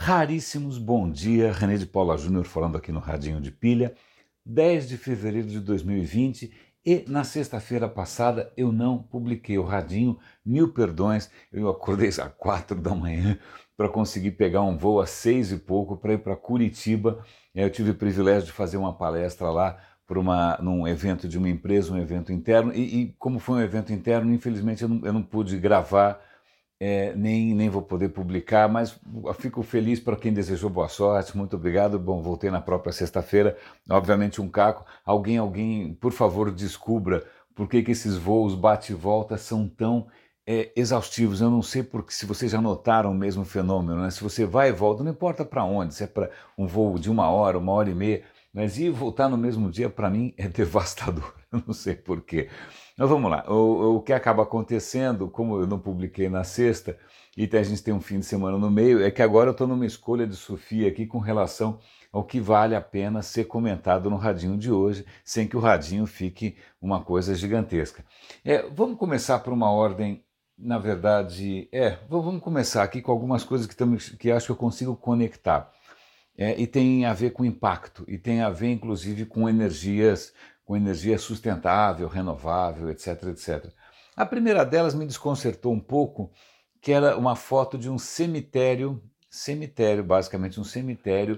Raríssimos bom dia, René de Paula Júnior falando aqui no Radinho de Pilha, 10 de fevereiro de 2020 e na sexta-feira passada eu não publiquei o Radinho, mil perdões, eu acordei às 4 da manhã para conseguir pegar um voo às 6 e pouco para ir para Curitiba. Eu tive o privilégio de fazer uma palestra lá num evento de uma empresa, um evento interno, e como foi um evento interno, infelizmente eu não pude gravar, nem vou poder publicar, mas fico feliz para quem desejou boa sorte, muito obrigado. Bom, voltei na própria sexta-feira, obviamente um caco. Alguém, por favor, descubra por que esses voos bate e volta são tão exaustivos. Eu não sei porque, se vocês já notaram o mesmo fenômeno, né? Se você vai e volta, não importa para onde, se é para um voo de uma hora e meia, mas ir e voltar no mesmo dia, para mim, é devastador. Eu não sei por quê. Mas vamos lá, o que acaba acontecendo, como eu não publiquei na sexta, e a gente tem um fim de semana no meio, é que agora eu estou numa escolha de Sofia aqui com relação ao que vale a pena ser comentado no Radinho de hoje, sem que o Radinho fique uma coisa gigantesca. Vamos começar por uma ordem, na verdade, vamos começar aqui com algumas coisas que acho que eu consigo conectar. E tem a ver com impacto, e tem a ver inclusive com energia sustentável, renovável, etc, etc. A primeira delas me desconcertou um pouco, que era uma foto de um cemitério, basicamente um cemitério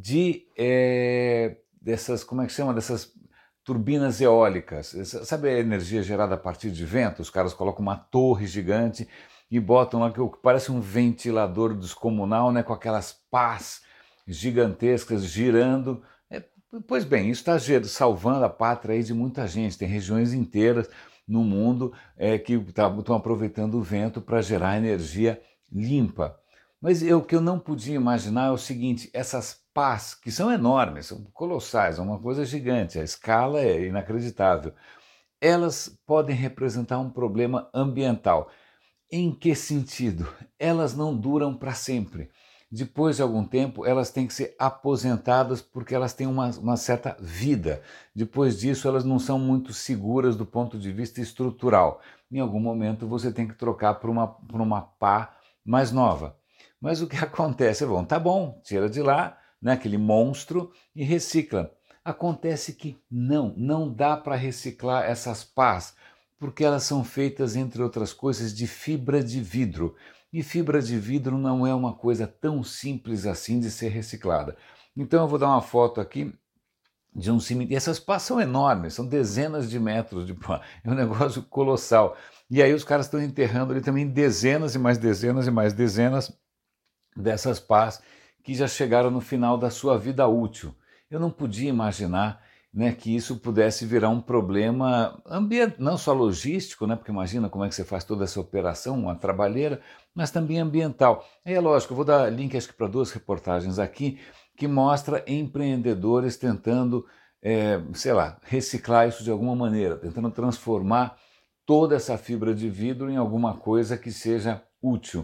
dessas, como é que chama, dessas turbinas eólicas. Sabe a energia gerada a partir de vento? Os caras colocam uma torre gigante e botam lá que parece um ventilador descomunal, né, com aquelas pás gigantescas girando. Pois bem, isso está salvando a pátria aí de muita gente. Tem regiões inteiras no mundo que estão aproveitando o vento para gerar energia limpa. Mas o que eu não podia imaginar é o seguinte: essas pás, que são enormes, são colossais, é uma coisa gigante, a escala é inacreditável, elas podem representar um problema ambiental. Em que sentido? Elas não duram para sempre. Depois de algum tempo, elas têm que ser aposentadas porque elas têm uma certa vida. Depois disso, elas não são muito seguras do ponto de vista estrutural. Em algum momento, você tem que trocar por uma pá mais nova. Mas o que acontece? Bom, tá bom, tira de lá, né, aquele monstro, e recicla. Acontece que não dá para reciclar essas pás, porque elas são feitas, entre outras coisas, de fibra de vidro. E fibra de vidro não é uma coisa tão simples assim de ser reciclada. Então eu vou dar uma foto aqui de um cemitério. E essas pás são enormes, são dezenas de metros de pá. É um negócio colossal. E aí os caras estão enterrando ali também dezenas e mais dezenas e mais dezenas dessas pás que já chegaram no final da sua vida útil. Eu não podia imaginar, né, que isso pudesse virar um problema não só logístico, né, porque imagina como é que você faz toda essa operação, uma trabalheira, mas também ambiental. Aí é lógico, eu vou dar link acho que para duas reportagens aqui que mostra empreendedores tentando, sei lá, reciclar isso de alguma maneira, tentando transformar toda essa fibra de vidro em alguma coisa que seja útil.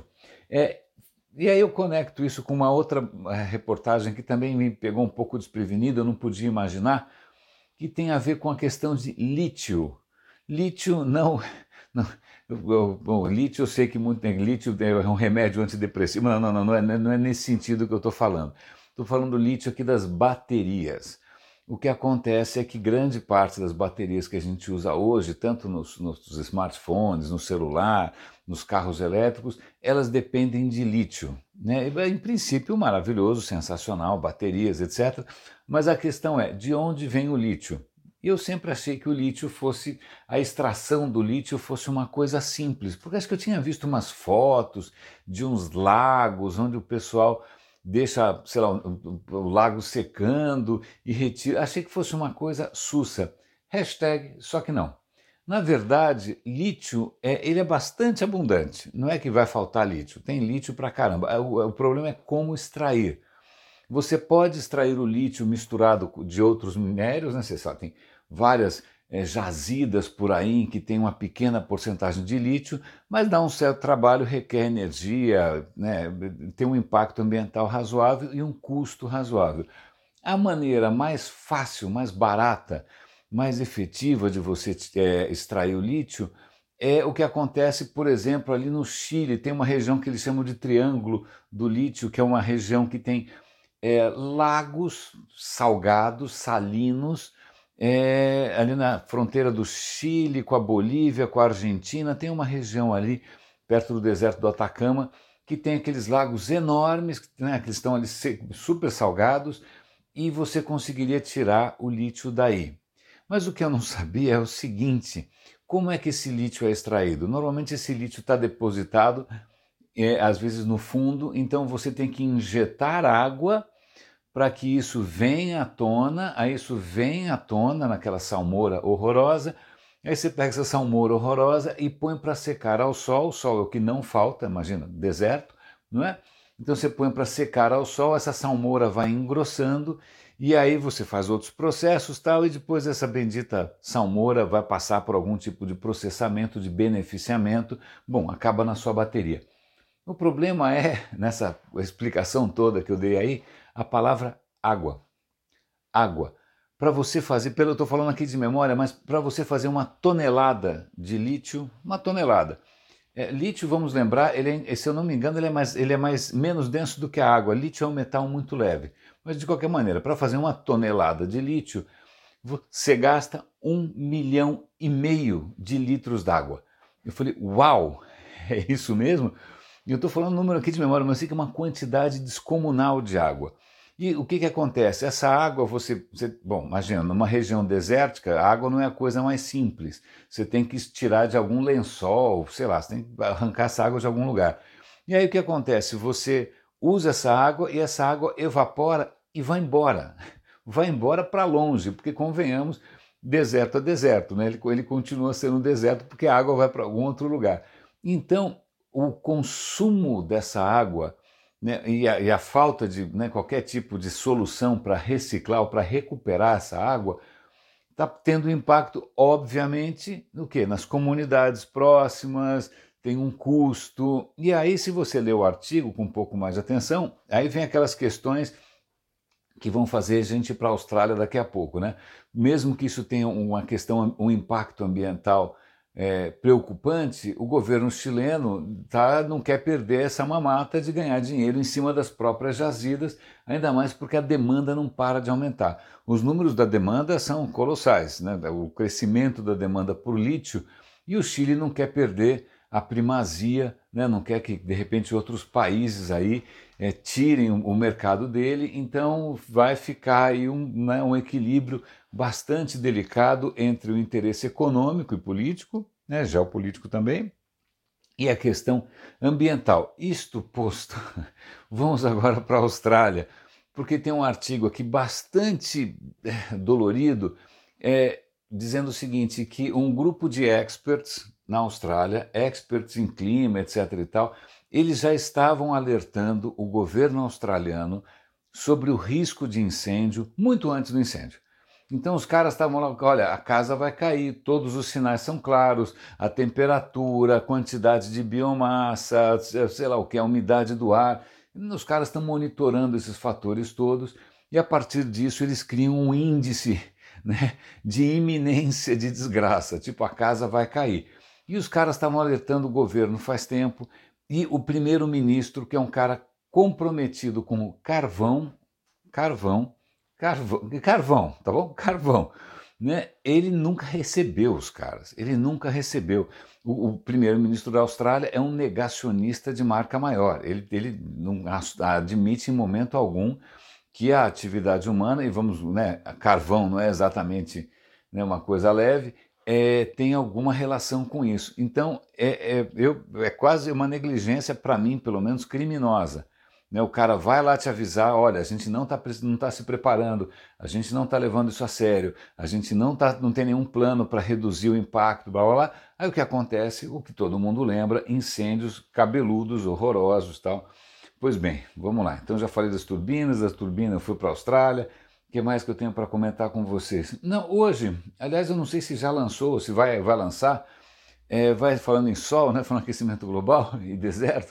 E aí eu conecto isso com uma outra reportagem que também me pegou um pouco desprevenido, eu não podia imaginar, que tem a ver com a questão de lítio. Lítio não. não bom, lítio eu sei que muito tem. Lítio é um remédio antidepressivo. Não é nesse sentido que eu estou falando. Estou falando do lítio aqui das baterias. O que acontece é que grande parte das baterias que a gente usa hoje, tanto nos smartphones, no celular, nos carros elétricos, elas dependem de lítio, né? Em princípio, maravilhoso, sensacional, baterias, etc. Mas a questão é, de onde vem o lítio? E eu sempre achei que a extração do lítio fosse uma coisa simples, porque acho que eu tinha visto umas fotos de uns lagos onde o pessoal deixa, sei lá, o lago secando e retira. Achei que fosse uma coisa sussa. Hashtag, só que não. Na verdade, lítio ele é bastante abundante. Não é que vai faltar lítio, tem lítio pra caramba. O problema é como extrair. Você pode extrair o lítio misturado de outros minérios, né? Você sabe, tem várias jazidas por aí que tem uma pequena porcentagem de lítio, mas dá um certo trabalho, requer energia, né? Tem um impacto ambiental razoável e um custo razoável. A maneira mais fácil, mais barata, mais efetiva de você extrair o lítio é o que acontece, por exemplo, ali no Chile. Tem uma região que eles chamam de Triângulo do Lítio, que é uma região que tem lagos salgados, salinos, ali na fronteira do Chile com a Bolívia, com a Argentina. Tem uma região ali, perto do deserto do Atacama, que tem aqueles lagos enormes, né, que estão ali super salgados, e você conseguiria tirar o lítio daí. Mas o que eu não sabia é o seguinte: como é que esse lítio é extraído? Normalmente esse lítio está depositado, às vezes no fundo, então você tem que injetar água para que isso venha à tona, aí isso vem à tona naquela salmoura horrorosa, aí você pega essa salmoura horrorosa e põe para secar ao sol. O sol é o que não falta, imagina, deserto, não é? Então você põe para secar ao sol, essa salmoura vai engrossando, e aí você faz outros processos tal, e depois essa bendita salmoura vai passar por algum tipo de processamento, de beneficiamento, bom, acaba na sua bateria. O problema é, nessa explicação toda que eu dei aí, a palavra água. Água. Para você fazer, eu estou falando aqui de memória, mas para você fazer uma tonelada de lítio, uma tonelada. Lítio, vamos lembrar, se eu não me engano, ele é menos denso do que a água. Lítio é um metal muito leve. Mas de qualquer maneira, para fazer uma tonelada de lítio, você gasta 1,5 milhão de litros d'água. Eu falei, uau, é isso mesmo? E eu estou falando um número aqui de memória, mas eu sei que é uma quantidade descomunal de água. E o que acontece? Essa água, bom, imagina, numa região desértica, a água não é a coisa mais simples. Você tem que tirar de algum lençol, sei lá, você tem que arrancar essa água de algum lugar. E aí o que acontece? Você usa essa água e essa água evapora e vai embora. Vai embora para longe, porque convenhamos, deserto é deserto, né? Ele continua sendo deserto porque a água vai para algum outro lugar. Então, o consumo dessa água, né, e a falta de, né, qualquer tipo de solução para reciclar ou para recuperar essa água está tendo impacto, obviamente, no quê? Nas comunidades próximas, tem um custo. E aí, se você ler o artigo com um pouco mais de atenção, aí vem aquelas questões que vão fazer a gente ir para a Austrália daqui a pouco, né? Mesmo que isso tenha uma questão, um impacto ambiental preocupante, o governo chileno não quer perder essa mamata de ganhar dinheiro em cima das próprias jazidas, ainda mais porque a demanda não para de aumentar. Os números da demanda são colossais, né? O crescimento da demanda por lítio, e o Chile não quer perder a primazia, né? Não quer que de repente outros países aí tirem o mercado dele, então vai ficar aí um equilíbrio bastante delicado entre o interesse econômico e político, né, geopolítico também, e a questão ambiental. Isto posto, vamos agora para a Austrália, porque tem um artigo aqui bastante dolorido, dizendo o seguinte, que um grupo de experts na Austrália, experts em clima, etc. e tal, eles já estavam alertando o governo australiano sobre o risco de incêndio muito antes do incêndio. Então os caras estavam lá, olha, a casa vai cair, todos os sinais são claros, a temperatura, a quantidade de biomassa, sei lá o que, a umidade do ar. Os caras estão monitorando esses fatores todos e a partir disso eles criam um índice, né, de iminência de desgraça, tipo a casa vai cair. E os caras estavam alertando o governo faz tempo, e o primeiro-ministro, que é um cara comprometido com o carvão, tá bom? Carvão, né? Ele nunca recebeu os caras, ele nunca recebeu. O primeiro-ministro da Austrália é um negacionista de marca maior, ele não admite em momento algum que a atividade humana, e vamos, né, carvão não é exatamente, né, uma coisa leve, tem alguma relação com isso. Então, é quase uma negligência, para mim, pelo menos, criminosa. Né? O cara vai lá te avisar, olha, a gente não tá se preparando, a gente não está levando isso a sério, a gente não tem nenhum plano para reduzir o impacto, blá blá blá. Aí o que acontece, o que todo mundo lembra, incêndios cabeludos, horrorosos, tal. Pois bem, vamos lá. Então já falei das turbinas eu fui para a Austrália. O que mais que eu tenho para comentar com vocês? Não, hoje, aliás, eu não sei se já lançou, se vai lançar, vai falando em sol, né, falando em aquecimento global e deserto.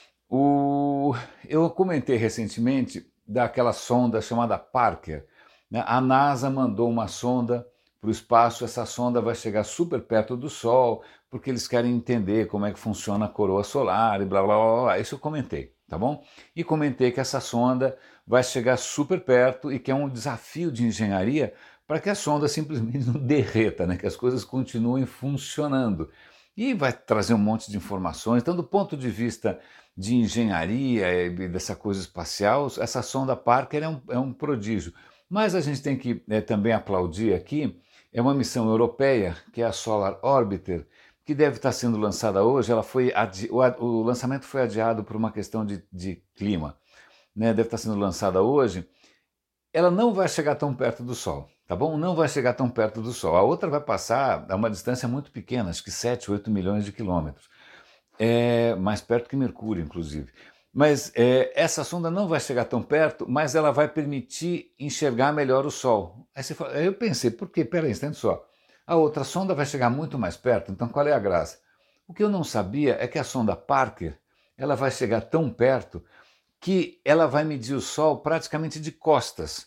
Eu comentei recentemente daquela sonda chamada Parker, né? A NASA mandou uma sonda para o espaço, essa sonda vai chegar super perto do Sol, porque eles querem entender como é que funciona a coroa solar e blá blá blá blá. Isso eu comentei, tá bom? E comentei que essa sonda vai chegar super perto e que é um desafio de engenharia para que a sonda simplesmente não derreta, né? Que as coisas continuem funcionando. E vai trazer um monte de informações. Então, do ponto de vista de engenharia e dessa coisa espacial, essa sonda Parker é um prodígio. Mas a gente tem que também aplaudir aqui, é uma missão europeia, que é a Solar Orbiter, que deve estar sendo lançada hoje. O lançamento foi adiado por uma questão de clima, né? Deve estar sendo lançada hoje. Ela não vai chegar tão perto do Sol, tá bom? Não vai chegar tão perto do Sol. A outra vai passar a uma distância muito pequena, acho que 7, 8 milhões de quilômetros. É mais perto que Mercúrio, inclusive. Mas essa sonda não vai chegar tão perto, mas ela vai permitir enxergar melhor o Sol. Aí eu pensei, por quê? Peraí, instante só. A outra sonda vai chegar muito mais perto, então qual é a graça? O que eu não sabia é que a sonda Parker ela vai chegar tão perto que ela vai medir o Sol praticamente de costas.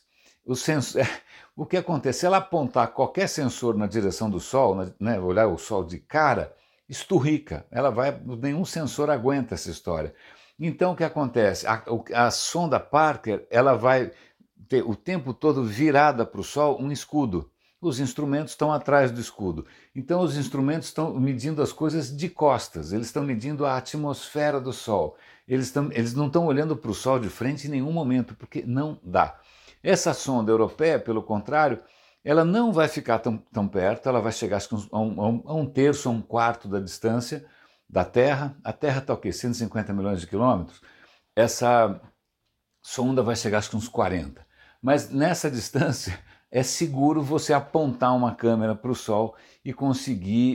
O que acontece? Se ela apontar qualquer sensor na direção do Sol, né, olhar o Sol de cara, esturrica. Nenhum sensor aguenta essa história. Então o que acontece? A sonda Parker ela vai ter o tempo todo virada para o Sol um escudo. Os instrumentos estão atrás do escudo. Então os instrumentos estão medindo as coisas de costas, eles estão medindo a atmosfera do Sol. Eles não estão olhando para o Sol de frente em nenhum momento, porque não dá. Essa sonda europeia, pelo contrário, ela não vai ficar tão perto, ela vai chegar acho que a um terço, a um quarto da distância da Terra. A Terra está o quê? 150 milhões de quilômetros? Essa sonda vai chegar acho que uns 40. Mas nessa distância é seguro você apontar uma câmera para o Sol e conseguir...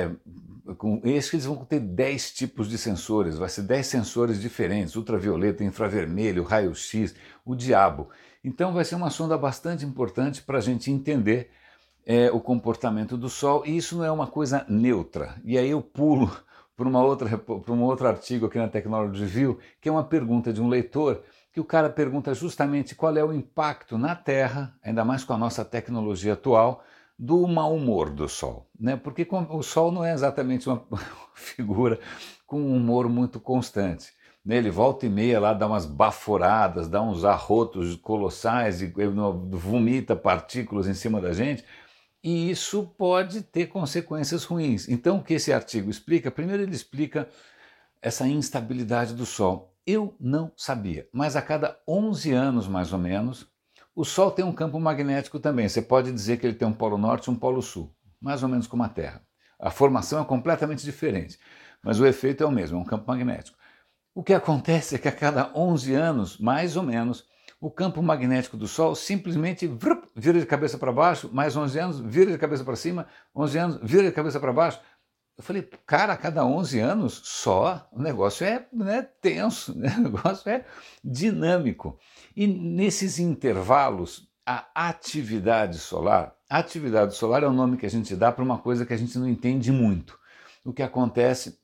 Eles vão ter 10 tipos de sensores, vai ser 10 sensores diferentes, ultravioleta, infravermelho, raio-x, o diabo. Então vai ser uma sonda bastante importante para a gente entender o comportamento do Sol, e isso não é uma coisa neutra. E aí eu pulo para um outro artigo aqui na Technology Review, que é uma pergunta de um leitor, que o cara pergunta justamente qual é o impacto na Terra, ainda mais com a nossa tecnologia atual, do mau humor do Sol, né? Porque o Sol não é exatamente uma figura com um humor muito constante. Ele volta e meia lá dá umas baforadas, dá uns arrotos colossais e vomita partículas em cima da gente, e isso pode ter consequências ruins. Então o que esse artigo explica? Primeiro ele explica essa instabilidade do Sol. Eu não sabia, mas a cada 11 anos mais ou menos, o Sol tem um campo magnético também. Você pode dizer que ele tem um polo norte e um polo sul, mais ou menos como a Terra. A formação é completamente diferente, mas o efeito é o mesmo, é um campo magnético. O que acontece é que a cada 11 anos, mais ou menos, o campo magnético do Sol simplesmente vira de cabeça para baixo, mais 11 anos, vira de cabeça para cima, 11 anos, vira de cabeça para baixo. Eu falei, cara, a cada 11 anos só, o negócio é tenso, né? O negócio é dinâmico. E nesses intervalos, a atividade solar é o nome que a gente dá para uma coisa que a gente não entende muito. O que acontece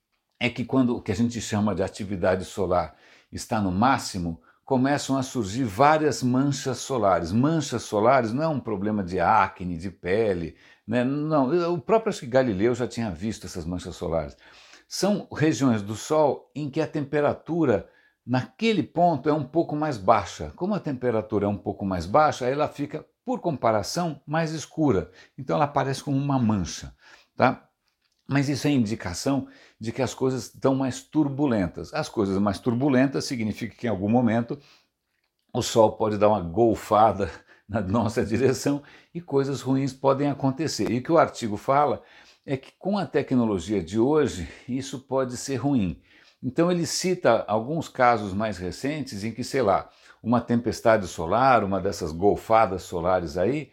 é que quando o que a gente chama de atividade solar está no máximo, começam a surgir várias manchas solares. Manchas solares não é um problema de acne, de pele, né? Não, o próprio acho que Galileu já tinha visto essas manchas solares. São regiões do Sol em que a temperatura naquele ponto é um pouco mais baixa. Como a temperatura é um pouco mais baixa, ela fica, por comparação, mais escura. Então ela aparece como uma mancha, tá? Mas isso é indicação de que as coisas estão mais turbulentas. As coisas mais turbulentas significa que em algum momento o Sol pode dar uma golfada na nossa direção e coisas ruins podem acontecer. E o que o artigo fala é que com a tecnologia de hoje isso pode ser ruim. Então ele cita alguns casos mais recentes em que, sei lá, uma tempestade solar, uma dessas golfadas solares aí,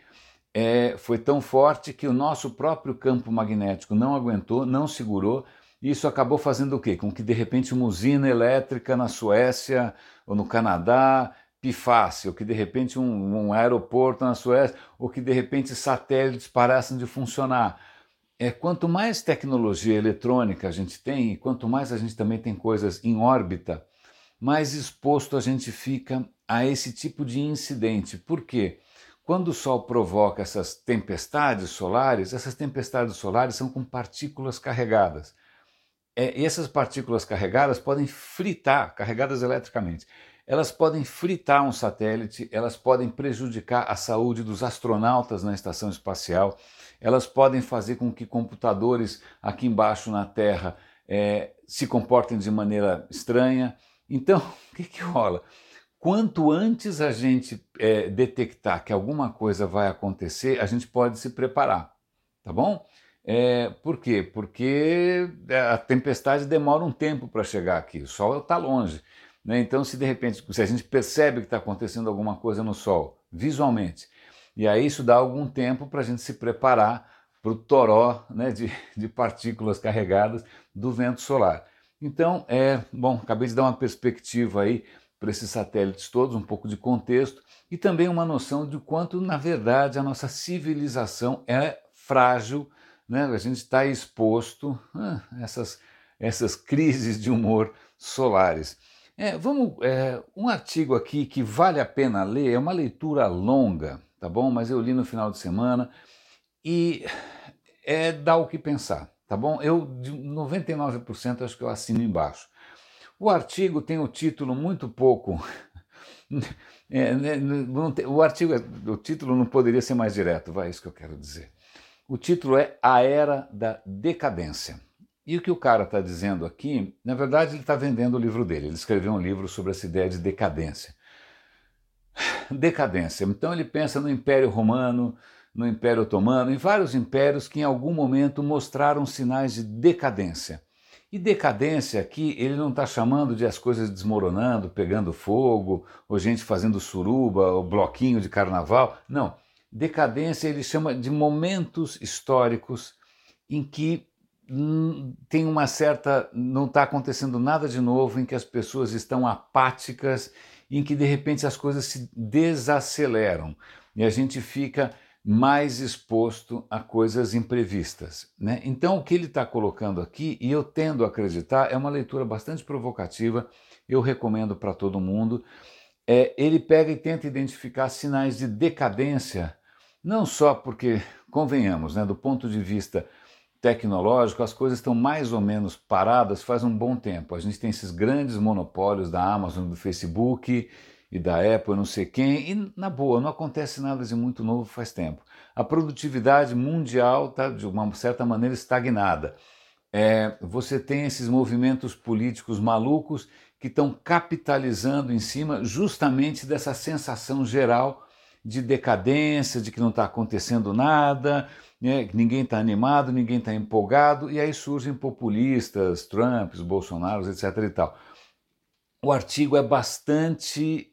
foi tão forte que o nosso próprio campo magnético não aguentou, não segurou, e isso acabou fazendo o quê? Com que de repente uma usina elétrica na Suécia ou no Canadá pifasse, ou que de repente um aeroporto na Suécia, ou que de repente satélites parassem de funcionar. Quanto mais tecnologia eletrônica a gente tem, e quanto mais a gente também tem coisas em órbita, mais exposto a gente fica a esse tipo de incidente. Por quê? Quando o Sol provoca essas tempestades solares são com partículas carregadas. E essas partículas carregadas podem fritar, carregadas eletricamente, elas podem fritar um satélite, elas podem prejudicar a saúde dos astronautas na estação espacial, elas podem fazer com que computadores aqui embaixo na Terra se comportem de maneira estranha. Então, o que rola? Quanto antes a gente detectar que alguma coisa vai acontecer, a gente pode se preparar, tá bom? Por quê? Porque a tempestade demora um tempo para chegar aqui, o Sol está longe, né? Então, se de repente, se a gente percebe que está acontecendo alguma coisa no Sol, visualmente, e aí isso dá algum tempo para a gente se preparar para o toró, né, de partículas carregadas do vento solar. Então, bom, acabei de dar uma perspectiva aí para esses satélites todos, um pouco de contexto e também uma noção de quanto, na verdade, a nossa civilização é frágil, né? A gente está exposto a essas crises de humor solares. Um artigo aqui que vale a pena ler, é uma leitura longa, tá bom? Mas eu li no final de semana e dá o que pensar, tá bom? Eu, de 99%, acho que eu assino embaixo. O artigo tem o título muito pouco... o título não poderia ser mais direto, é isso que eu quero dizer. O título é A Era da Decadência. E o que o cara está dizendo aqui, na verdade ele está vendendo o livro dele, ele escreveu um livro sobre essa ideia de decadência. Decadência, então ele pensa no Império Romano, no Império Otomano, em vários impérios que em algum momento mostraram sinais de decadência. E decadência aqui, ele não está chamando de as coisas desmoronando, pegando fogo, ou gente fazendo suruba, ou bloquinho de carnaval, não. Decadência ele chama de momentos históricos em que tem uma certa... não está acontecendo nada de novo, em que as pessoas estão apáticas, em que de repente as coisas se desaceleram e a gente fica mais exposto a coisas imprevistas, né? Então o que ele está colocando aqui, e eu tendo a acreditar, é uma leitura bastante provocativa, eu recomendo para todo mundo. Ele pega e tenta identificar sinais de decadência, não só porque, convenhamos, né, do ponto de vista tecnológico, as coisas estão mais ou menos paradas faz um bom tempo. A gente tem esses grandes monopólios da Amazon, do Facebook e da Apple, não sei quem, e na boa, não acontece nada de muito novo faz tempo. A produtividade mundial está, de uma certa maneira, estagnada. Você tem esses movimentos políticos malucos que estão capitalizando em cima justamente dessa sensação geral de decadência, de que não está acontecendo nada, né? Ninguém está animado, ninguém está empolgado, e aí surgem populistas, Trumps, Bolsonaros, etc. e tal. O artigo é bastante,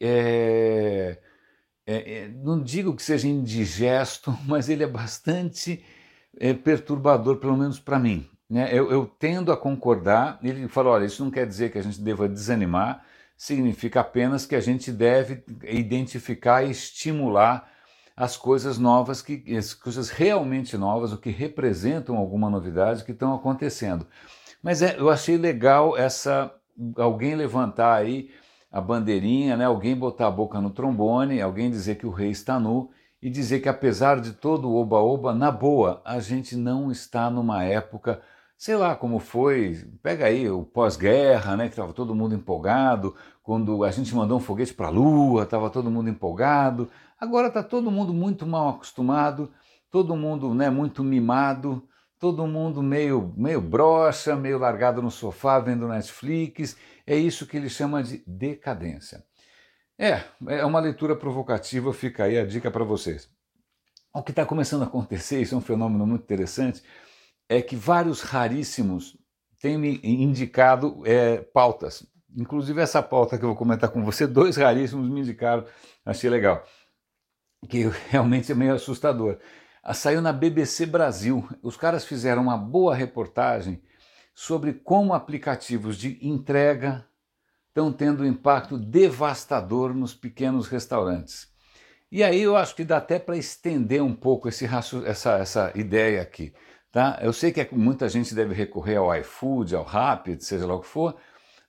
não digo que seja indigesto, mas ele é bastante perturbador, pelo menos para mim, né? Eu tendo a concordar. Ele fala, olha, isso não quer dizer que a gente deva desanimar, significa apenas que a gente deve identificar e estimular as coisas novas, as coisas realmente novas, o que representam alguma novidade que estão acontecendo. Mas eu achei legal alguém levantar aí a bandeirinha, né? Alguém botar a boca no trombone, alguém dizer que o rei está nu e dizer que apesar de todo o oba-oba, na boa, a gente não está numa época, sei lá como foi, pega aí o pós-guerra, né, que estava todo mundo empolgado, quando a gente mandou um foguete para a Lua, estava todo mundo empolgado. Agora está todo mundo muito mal acostumado, todo mundo, né, muito mimado, todo mundo meio broxa, meio largado no sofá vendo Netflix. É isso que ele chama de decadência. É uma leitura provocativa, fica aí a dica para vocês. O que está começando a acontecer, isso é um fenômeno muito interessante, é que vários raríssimos têm me indicado pautas. Inclusive essa pauta que eu vou comentar com você, 2 raríssimos me indicaram, achei legal, que realmente é meio assustador. Saiu na BBC Brasil, os caras fizeram uma boa reportagem sobre como aplicativos de entrega estão tendo um impacto devastador nos pequenos restaurantes. E aí eu acho que dá até para estender um pouco essa ideia aqui. Tá? Eu sei que muita gente deve recorrer ao iFood, ao Rappi, seja lá o que for,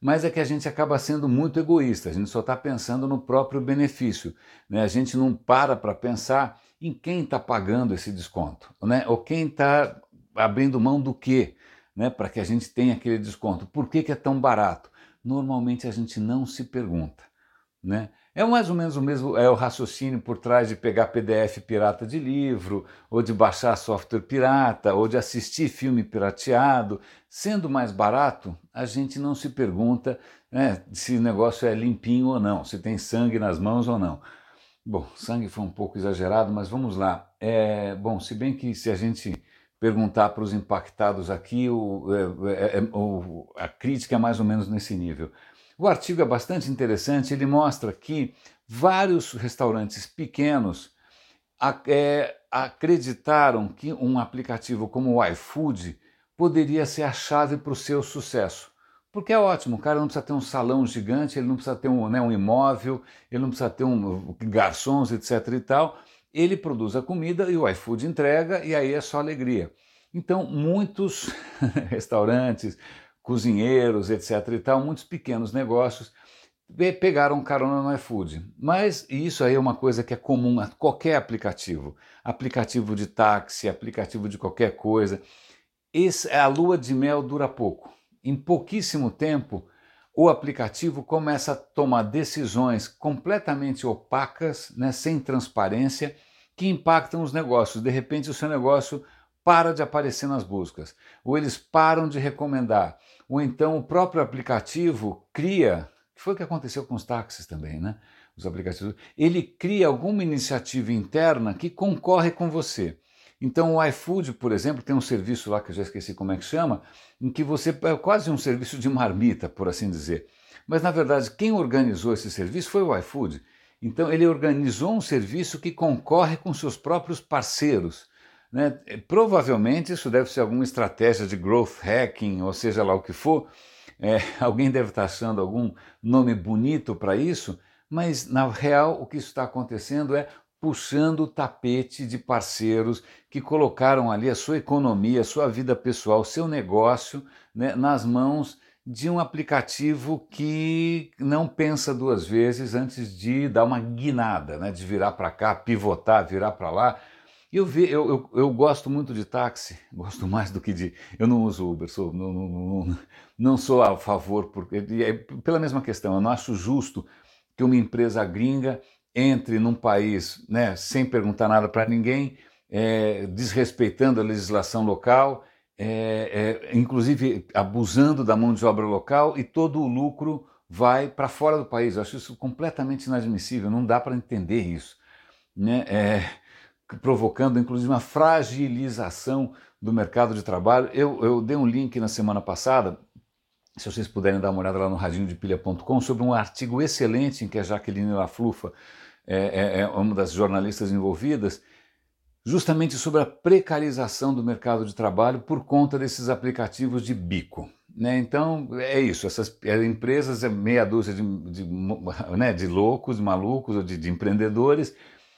mas é que a gente acaba sendo muito egoísta, a gente só está pensando no próprio benefício, né? A gente não para pensar em quem está pagando esse desconto, né? Ou quem está abrindo mão do quê, né? Para que a gente tenha aquele desconto. Por que que é tão barato? Normalmente a gente não se pergunta, né? É mais ou menos o mesmo, é o raciocínio por trás de pegar PDF pirata de livro, ou de baixar software pirata, ou de assistir filme pirateado. Sendo mais barato, a gente não se pergunta, né, se o negócio é limpinho ou não, se tem sangue nas mãos ou não. Bom, sangue foi um pouco exagerado, mas vamos lá. Bom, se bem que se a gente perguntar para os impactados aqui, a crítica é mais ou menos nesse nível. O artigo é bastante interessante, ele mostra que vários restaurantes pequenos acreditaram que um aplicativo como o iFood poderia ser a chave para o seu sucesso. Porque é ótimo, o cara não precisa ter um salão gigante, ele não precisa ter um imóvel, ele não precisa ter garçons, etc. e tal. Ele produz a comida e o iFood entrega e aí é só alegria. Então, muitos restaurantes, cozinheiros, etc. e tal, muitos pequenos negócios pegaram carona no iFood. Mas isso aí é uma coisa que é comum a qualquer aplicativo. Aplicativo de táxi, aplicativo de qualquer coisa. A lua de mel dura pouco. Em pouquíssimo tempo, o aplicativo começa a tomar decisões completamente opacas, né, sem transparência, que impactam os negócios. De repente, o seu negócio para de aparecer nas buscas, ou eles param de recomendar, ou então o próprio aplicativo cria, que foi o que aconteceu com os táxis também, né? Os aplicativos, ele cria alguma iniciativa interna que concorre com você. Então o iFood, por exemplo, tem um serviço lá que eu já esqueci como é que chama, em que você é quase um serviço de marmita, por assim dizer. Mas na verdade quem organizou esse serviço foi o iFood. Então ele organizou um serviço que concorre com seus próprios parceiros, né? Provavelmente isso deve ser alguma estratégia de growth hacking, ou seja lá o que for. Alguém deve estar achando algum nome bonito para isso, mas na real o que está acontecendo é puxando o tapete de parceiros que colocaram ali a sua economia, a sua vida pessoal, seu negócio, né, nas mãos de um aplicativo que não pensa duas vezes antes de dar uma guinada, né, de virar para cá, pivotar, virar para lá. Eu gosto muito de táxi, gosto mais do que de... Eu não uso Uber, não sou a favor, pela mesma questão, eu não acho justo que uma empresa gringa entre num país, né, sem perguntar nada para ninguém, desrespeitando a legislação local, inclusive abusando da mão de obra local, e todo o lucro vai para fora do país. Eu acho isso completamente inadmissível, não dá para entender isso, né? Provocando inclusive uma fragilização do mercado de trabalho. Eu dei um link na semana passada, se vocês puderem dar uma olhada lá no radinhodepilha.com, sobre um artigo excelente em que a Jaqueline Laflufa é uma das jornalistas envolvidas, justamente sobre a precarização do mercado de trabalho por conta desses aplicativos de bico, né? Então é isso, essas empresas, meia dúzia de loucos, malucos, ou de empreendedores,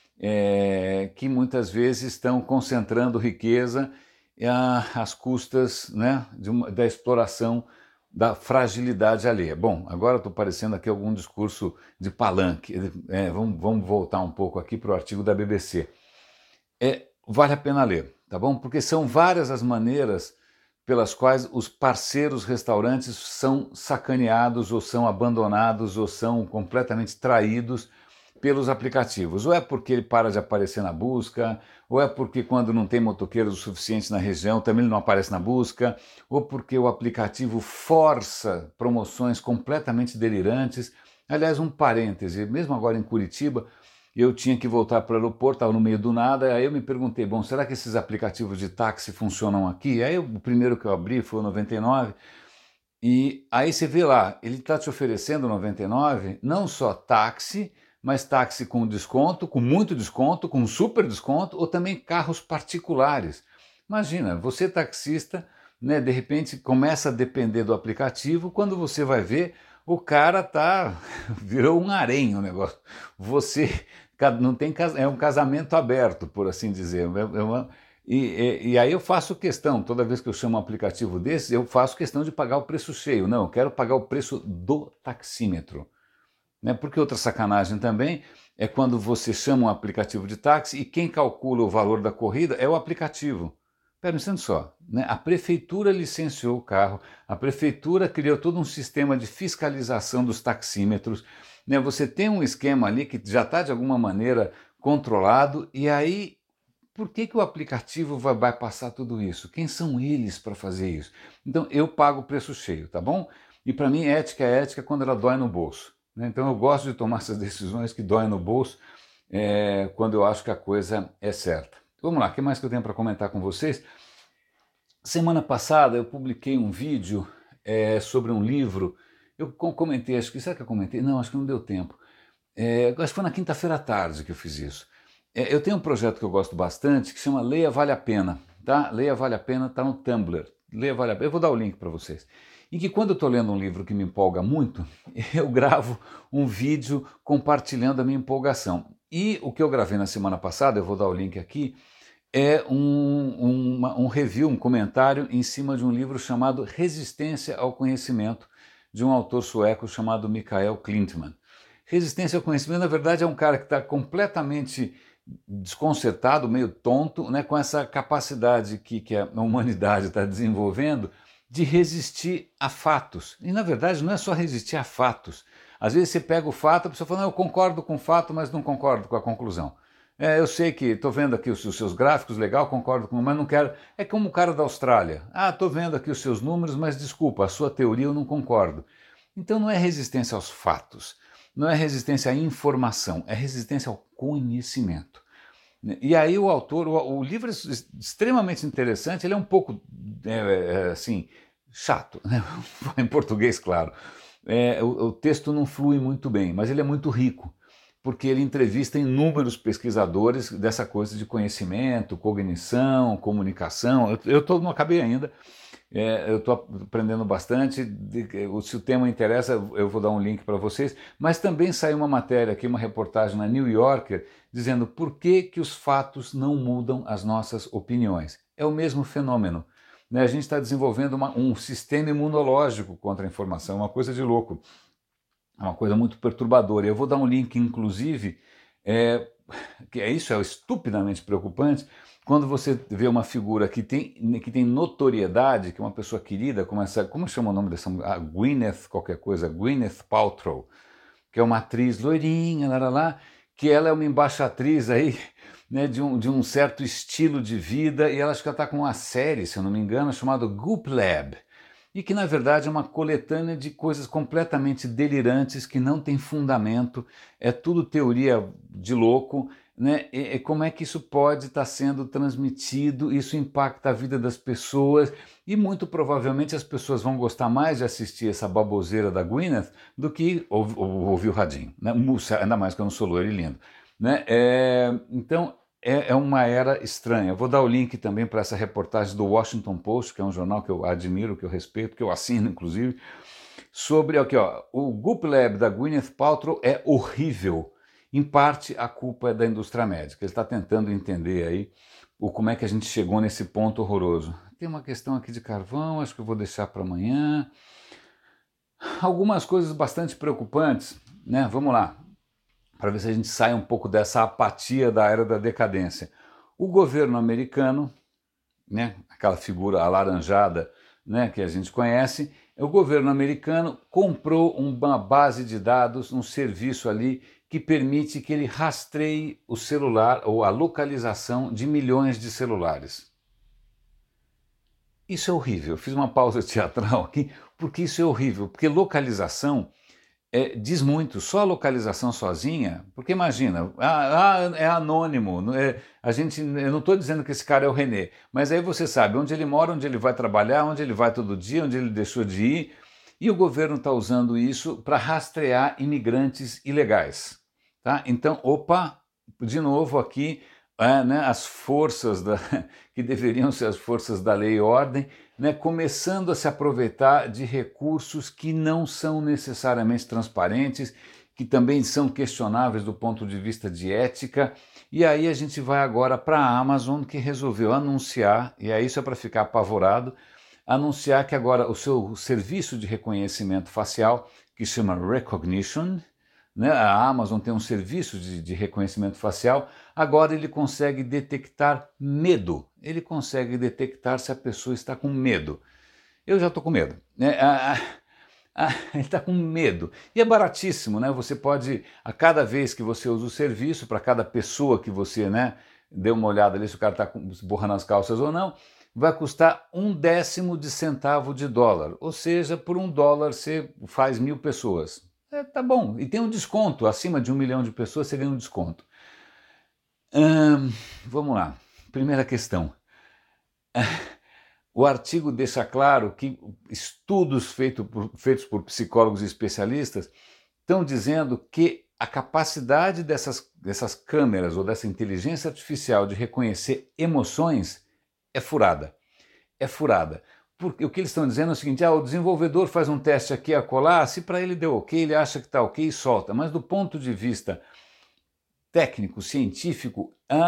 que muitas vezes estão concentrando riqueza às custas, né, da exploração da fragilidade alheia. Bom, agora estou parecendo aqui algum discurso de palanque. Vamos voltar um pouco aqui para o artigo da BBC. Vale a pena ler, tá bom? Porque são várias as maneiras pelas quais os parceiros restaurantes são sacaneados, ou são abandonados, ou são completamente traídos pelos aplicativos. Ou é porque ele para de aparecer na busca, ou é porque quando não tem motoqueiros o suficiente na região também ele não aparece na busca, ou porque o aplicativo força promoções completamente delirantes. Aliás, um parêntese, mesmo agora em Curitiba, eu tinha que voltar para o aeroporto, estava no meio do nada, aí eu me perguntei, bom, será que esses aplicativos de táxi funcionam aqui? Aí o primeiro que eu abri foi o 99, e aí você vê lá, ele está te oferecendo 99, não só táxi, mas táxi com desconto, com muito desconto, com super desconto, ou também carros particulares. Imagina, você taxista, né, de repente começa a depender do aplicativo, quando você vai ver, o cara virou um harém o negócio. Você não tem, é um casamento aberto, por assim dizer. E aí eu faço questão, toda vez que eu chamo um aplicativo desses, eu faço questão de pagar o preço cheio. Não, eu quero pagar o preço do taxímetro. Né? Porque outra sacanagem também é quando você chama um aplicativo de táxi e quem calcula o valor da corrida é o aplicativo. Espera um instante só, né? A prefeitura licenciou o carro, a prefeitura criou todo um sistema de fiscalização dos taxímetros, né? Você tem um esquema ali que já está de alguma maneira controlado, e aí por que, que o aplicativo vai passar tudo isso? Quem são eles para fazer isso? Então eu pago o preço cheio, tá bom? E para mim ética é ética quando ela dói no bolso, né? Então eu gosto de tomar essas decisões que doem no bolso quando eu acho que a coisa é certa. Vamos lá, o que mais que eu tenho para comentar com vocês? Semana passada eu publiquei um vídeo sobre um livro. Eu comentei, acho que, será que eu comentei? Não, acho que não deu tempo. Acho que foi na quinta-feira à tarde que eu fiz isso. Eu tenho um projeto que eu gosto bastante que chama Leia Vale a Pena, tá? Leia Vale a Pena está no Tumblr. Leia Vale a Pena. Eu vou dar o link para vocês. Em que quando eu estou lendo um livro que me empolga muito, eu gravo um vídeo compartilhando a minha empolgação. E o que eu gravei na semana passada, eu vou dar o link aqui, é um review, um comentário em cima de um livro chamado Resistência ao Conhecimento, de um autor sueco chamado Mikael Klintman. Resistência ao conhecimento, na verdade, é um cara que está completamente desconcertado, meio tonto, né, com essa capacidade que a humanidade está desenvolvendo de resistir a fatos. E, na verdade, não é só resistir a fatos. Às vezes você pega o fato, a pessoa fala, não, eu concordo com o fato, mas não concordo com a conclusão. Eu sei que estou vendo aqui os seus gráficos, legal, concordo com, mas não quero. É como o cara da Austrália. Estou vendo aqui os seus números, mas desculpa, a sua teoria eu não concordo. Então não é resistência aos fatos, não é resistência à informação, é resistência ao conhecimento. E aí o autor, o livro é extremamente interessante, ele é um pouco, assim, chato, né? Em português, claro. O texto não flui muito bem, mas ele é muito rico, porque ele entrevista inúmeros pesquisadores dessa coisa de conhecimento, cognição, comunicação. Eu não acabei ainda, eu estou aprendendo bastante. Se o tema interessa, eu vou dar um link para vocês. Mas também saiu uma matéria aqui, uma reportagem na New Yorker, dizendo por que os fatos não mudam as nossas opiniões. É o mesmo fenômeno. Né? A gente está desenvolvendo um sistema imunológico contra a informação, uma coisa de louco. É uma coisa muito perturbadora. Eu vou dar um link, inclusive, que isso é estupidamente preocupante, quando você vê uma figura que tem notoriedade, que é uma pessoa querida, como chama o nome dessa mulher? Gwyneth qualquer coisa, Gwyneth Paltrow, que é uma atriz loirinha, que ela é uma embaixatriz aí, né, de um certo estilo de vida, e ela acho que ela está com uma série, se eu não me engano, chamada Goop Lab, e que na verdade é uma coletânea de coisas completamente delirantes que não tem fundamento, é tudo teoria de louco, né? E como é que isso pode estar sendo transmitido, isso impacta a vida das pessoas, e muito provavelmente as pessoas vão gostar mais de assistir essa baboseira da Gwyneth do que ouvir o radinho, né? Ainda mais que eu não sou loiro e lindo, né? Então é uma era estranha. Eu vou dar o link também para essa reportagem do Washington Post, que é um jornal que eu admiro, que eu respeito, que eu assino inclusive, sobre aqui, ó, o Goop Lab da Gwyneth Paltrow é horrível. Em parte a culpa é da indústria médica. Ele está tentando entender aí como é que a gente chegou nesse ponto horroroso. Tem uma questão aqui de carvão, acho que eu vou deixar para amanhã. Algumas coisas bastante preocupantes, né? Vamos lá, para ver se a gente sai um pouco dessa apatia da era da decadência. O governo americano, né, aquela figura alaranjada, né, que a gente conhece, o governo americano comprou uma base de dados, um serviço ali que permite que ele rastreie o celular ou a localização de milhões de celulares. Isso é horrível. Eu fiz uma pausa teatral aqui, porque isso é horrível, porque localização diz muito, só a localização sozinha, porque imagina, é anônimo, eu não estou dizendo que esse cara é o René, mas aí você sabe onde ele mora, onde ele vai trabalhar, onde ele vai todo dia, onde ele deixou de ir, e o governo está usando isso para rastrear imigrantes ilegais. Tá? Então, de novo aqui, né, as forças que deveriam ser as forças da lei e ordem, né, começando a se aproveitar de recursos que não são necessariamente transparentes que também são questionáveis do ponto de vista de ética. E aí a gente vai agora para a Amazon, que resolveu anunciar, e aí isso é para ficar apavorado, anunciar que agora o seu serviço de reconhecimento facial, que chama Rekognition, né? A Amazon tem um serviço de reconhecimento facial, agora ele consegue detectar medo, ele consegue detectar se a pessoa está com medo. Eu já estou com medo, né? Ele está com medo. E é baratíssimo, né? Você pode, a cada vez que você usa o serviço, para cada pessoa que você, né, dê uma olhada ali se o cara está borrando as calças ou não, vai custar 1/10 de centavo de dólar. Ou seja, por $1 você faz 1000 pessoas. Tá bom. E tem um desconto, acima de 1 milhão de pessoas você ganha um desconto. Vamos lá. Primeira questão. O artigo deixa claro que estudos feitos por psicólogos e especialistas estão dizendo que a capacidade dessas câmeras ou dessa inteligência artificial de reconhecer emoções é furada. É furada. Porque o que eles estão dizendo é o seguinte, o desenvolvedor faz um teste aqui e acolá, se para ele deu ok, ele acha que está ok e solta. Mas do ponto de vista técnico, científico,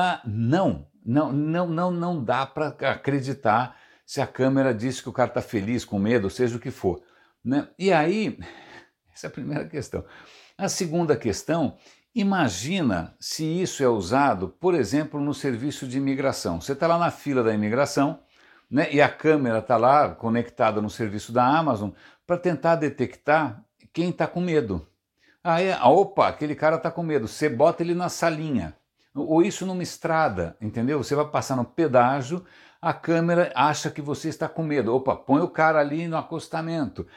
não dá para acreditar se a câmera diz que o cara está feliz, com medo, seja o que for, né? E aí, essa é a primeira questão. A segunda questão, imagina se isso é usado, por exemplo, no serviço de imigração. Você está lá na fila da imigração, né, e a câmera está lá conectada no serviço da Amazon para tentar detectar quem está com medo. Opa, aquele cara está com medo, você bota ele na salinha. Ou isso numa estrada, entendeu? Você vai passar no pedágio, a câmera acha que você está com medo. Opa, põe o cara ali no acostamento.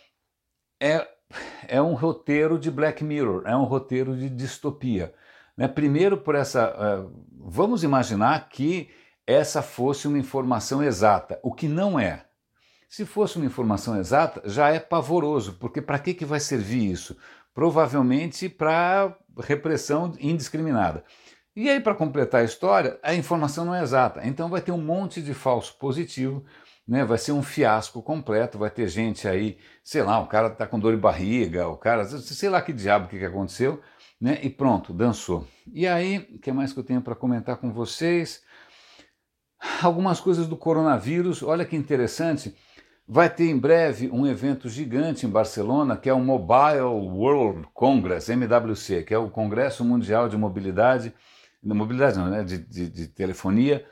É um roteiro de Black Mirror, é um roteiro de distopia. Né? Primeiro por essa... vamos imaginar que essa fosse uma informação exata, o que não é. Se fosse uma informação exata, já é pavoroso, porque para que vai servir isso? Provavelmente para repressão indiscriminada. E aí, para completar a história, a informação não é exata, então vai ter um monte de falso positivo, né? Vai ser um fiasco completo, vai ter gente aí, sei lá, o cara está com dor de barriga, o cara, sei lá que diabo que aconteceu, né? E pronto, dançou. E aí, o que mais que eu tenho para comentar com vocês? Algumas coisas do coronavírus, olha que interessante. Vai ter em breve um evento gigante em Barcelona, que é o Mobile World Congress, MWC, que é o Congresso Mundial de Mobilidade não, né, de telefonia,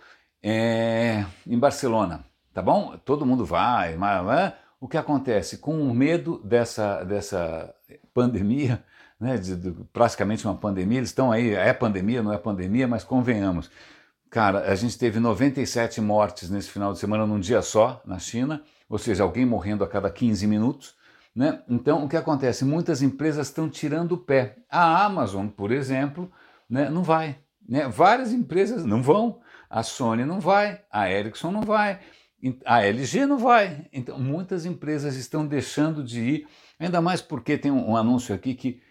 em Barcelona, tá bom? Todo mundo vai, mas o que acontece? Com o medo dessa pandemia, né, praticamente uma pandemia, eles estão aí, é pandemia, não é pandemia, mas convenhamos. Cara, a gente teve 97 mortes nesse final de semana num dia só, na China, ou seja, alguém morrendo a cada 15 minutos, né? Então, o que acontece? Muitas empresas estão tirando o pé. A Amazon, por exemplo, né, não vai. Né? Várias empresas não vão. A Sony não vai, a Ericsson não vai, a LG não vai. Então, muitas empresas estão deixando de ir, ainda mais porque tem um anúncio aqui que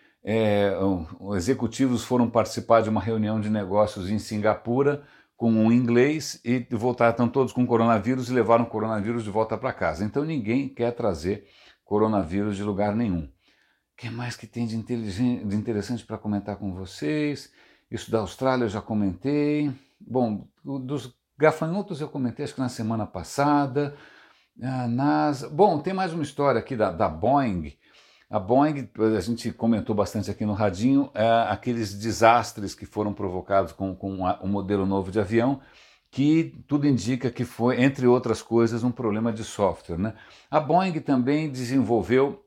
executivos foram participar de uma reunião de negócios em Singapura, com um inglês e estão todos com coronavírus e levaram o coronavírus de volta para casa. Então ninguém quer trazer coronavírus de lugar nenhum. O que mais que tem de interessante para comentar com vocês? Isso da Austrália eu já comentei. Bom, dos gafanhotos eu comentei acho que na semana passada. A NASA... Bom, tem mais uma história aqui da Boeing. A Boeing, a gente comentou bastante aqui no radinho, aqueles desastres que foram provocados com um modelo novo de avião, que tudo indica que foi, entre outras coisas, um problema de software. Né? A Boeing também desenvolveu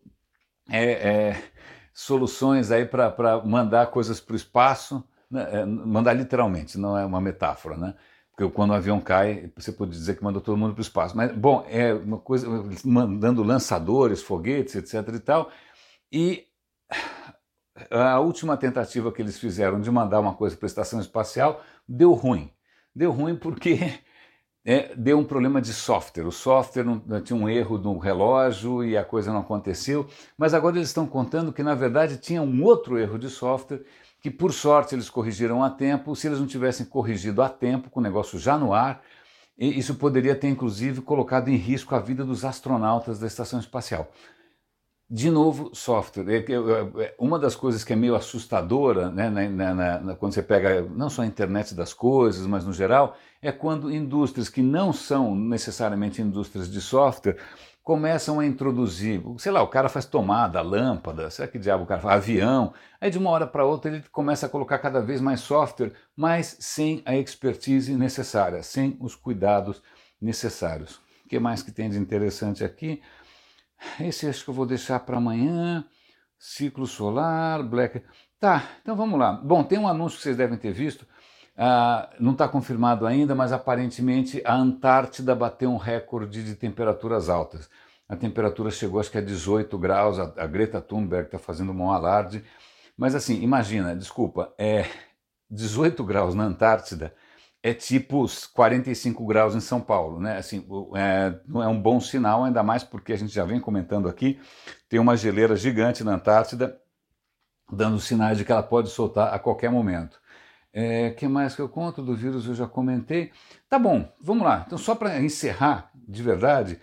soluções aí para mandar coisas para o espaço, né? Mandar literalmente, não é uma metáfora, né? Porque quando o avião cai, você pode dizer que mandou todo mundo para o espaço. Mas, bom, é uma coisa, mandando lançadores, foguetes, etc. e tal. E a última tentativa que eles fizeram de mandar uma coisa para a estação espacial deu ruim. Deu ruim porque deu um problema de software. O software tinha um erro no relógio e a coisa não aconteceu. Mas agora eles estão contando que, na verdade, tinha um outro erro de software que, por sorte, eles corrigiram a tempo. Se eles não tivessem corrigido a tempo, com o negócio já no ar, isso poderia ter, inclusive, colocado em risco a vida dos astronautas da estação espacial. De novo, software. Uma das coisas que é meio assustadora, né, quando você pega não só a internet das coisas, mas no geral, é quando indústrias que não são necessariamente indústrias de software começam a introduzir, sei lá, o cara faz tomada, lâmpada, sei lá que diabo o cara faz, avião, aí de uma hora para outra ele começa a colocar cada vez mais software, mas sem a expertise necessária, sem os cuidados necessários. O que mais que tem de interessante aqui? Esse acho que eu vou deixar para amanhã. Ciclo solar, Black. Tá, então vamos lá. Bom, tem um anúncio que vocês devem ter visto. Não está confirmado ainda, mas aparentemente a Antártida bateu um recorde de temperaturas altas. A temperatura chegou acho que a 18 graus. A Greta Thunberg está fazendo um alarde. Mas assim, imagina, desculpa, 18 graus na Antártida é tipo os 45 graus em São Paulo, né? Assim, não é um bom sinal, ainda mais porque a gente já vem comentando aqui, tem uma geleira gigante na Antártida, dando sinais de que ela pode soltar a qualquer momento. Que mais que eu conto do vírus? Eu já comentei. Tá bom, vamos lá. Então, só para encerrar de verdade,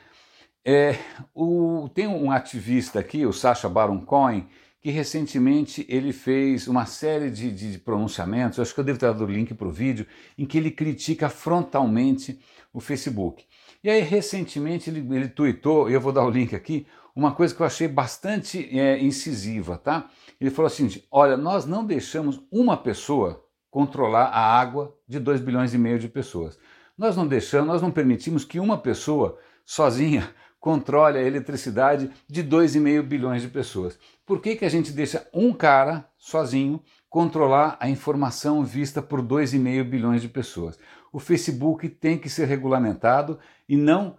tem um ativista aqui, o Sacha Baron Cohen, que recentemente ele fez uma série de pronunciamentos, acho que eu devo ter dado o link para o vídeo, em que ele critica frontalmente o Facebook. E aí recentemente ele tweetou, e eu vou dar o link aqui, uma coisa que eu achei bastante incisiva, tá? Ele falou assim, olha, nós não deixamos uma pessoa controlar a água de 2,5 bilhões de pessoas. Nós não permitimos que uma pessoa sozinha controle a eletricidade de 2,5 bilhões de pessoas. Por que a gente deixa um cara sozinho controlar a informação vista por 2,5 bilhões de pessoas? O Facebook tem que ser regulamentado e não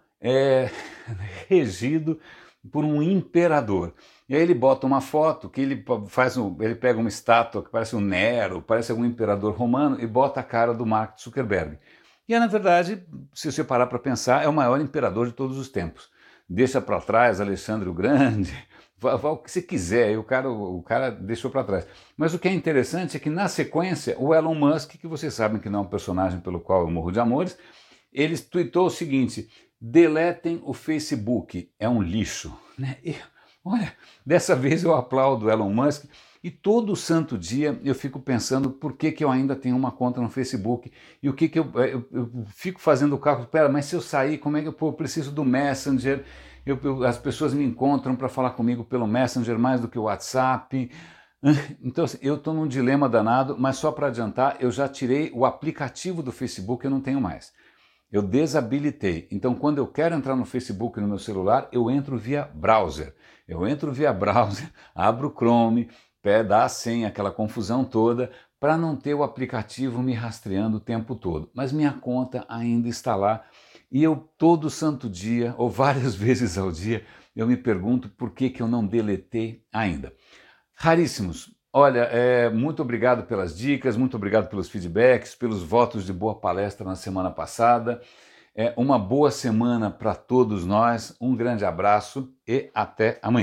regido por um imperador. E aí ele bota uma foto que ele pega uma estátua que parece um Nero, parece algum imperador romano e bota a cara do Mark Zuckerberg. E na verdade, se você parar para pensar, é o maior imperador de todos os tempos. Deixa para trás Alexandre o Grande, vá o que você quiser, e o cara deixou para trás. Mas o que é interessante é que na sequência, o Elon Musk, que vocês sabem que não é um personagem pelo qual eu morro de amores, ele tweetou o seguinte, deletem o Facebook, é um lixo. E, olha, dessa vez eu aplaudo o Elon Musk, e todo santo dia eu fico pensando por que eu ainda tenho uma conta no Facebook e o que eu fico fazendo o cálculo, pera, mas se eu sair, como é que eu preciso do Messenger, as pessoas me encontram para falar comigo pelo Messenger mais do que o WhatsApp. Então assim, eu estou num dilema danado, mas só para adiantar, eu já tirei o aplicativo do Facebook, eu não tenho mais. Eu desabilitei. Então, quando eu quero entrar no Facebook no meu celular, eu entro via browser. Abro o Chrome, dá a senha, aquela confusão toda, para não ter o aplicativo me rastreando o tempo todo. Mas minha conta ainda está lá e eu todo santo dia, ou várias vezes ao dia, eu me pergunto por que eu não deletei ainda. Raríssimos. Olha, muito obrigado pelas dicas, muito obrigado pelos feedbacks, pelos votos de boa palestra na semana passada. Uma boa semana para todos nós, um grande abraço e até amanhã.